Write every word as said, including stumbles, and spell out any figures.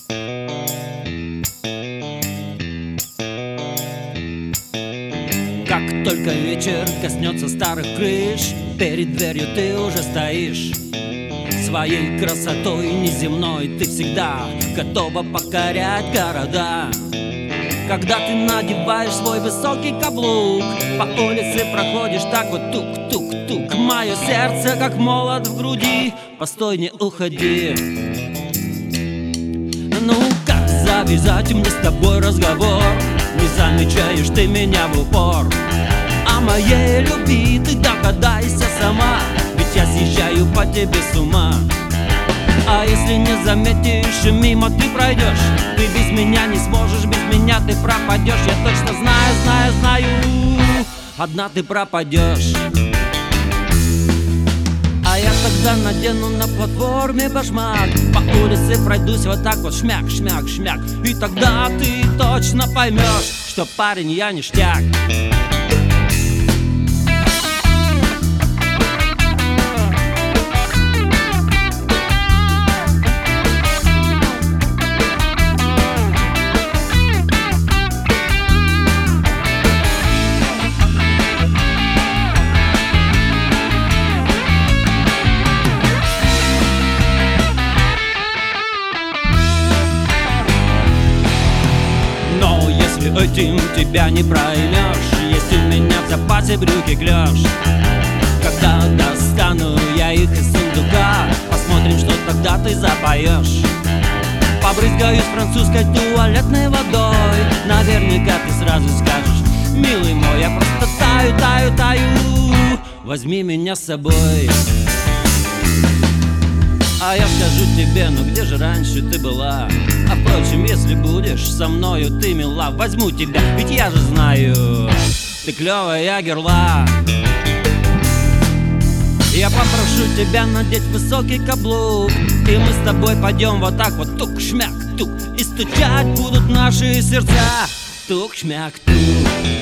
Как только вечер коснется старых крыш, перед дверью ты уже стоишь. Своей красотой неземной ты всегда готова покорять города. Когда ты надеваешь свой высокий каблук, по улице проходишь так вот тук-тук-тук. Мое сердце как молот в груди, постой, не уходи. Ну как завязать мне с тобой разговор? Не замечаешь ты меня в упор. О моей любви ты догадайся сама, ведь я съезжаю по тебе с ума. А если не заметишь и мимо ты пройдешь, ты без меня не сможешь, без меня ты пропадешь. Я точно знаю, знаю, знаю, одна ты пропадешь. А я тогда надену на платформе башмак, по улице пройдусь вот так вот шмяк, шмяк, шмяк. И тогда ты точно поймешь, что парень я ништяк. Этим тебя не проймешь, есть у меня в запасе брюки клеш. Когда достану я их из сундука, посмотрим, что тогда ты запоешь. Побрызгаюсь французской туалетной водой, наверняка ты сразу скажешь: милый мой, я просто таю, таю, таю, возьми меня с собой. А я скажу тебе, ну где же раньше ты была? А впрочем, если будешь со мною ты мила, возьму тебя, ведь я же знаю, ты клевая герла. Я попрошу тебя надеть высокий каблук, и мы с тобой пойдем вот так вот тук-шмяк-тук, и стучать будут наши сердца тук-шмяк-тук.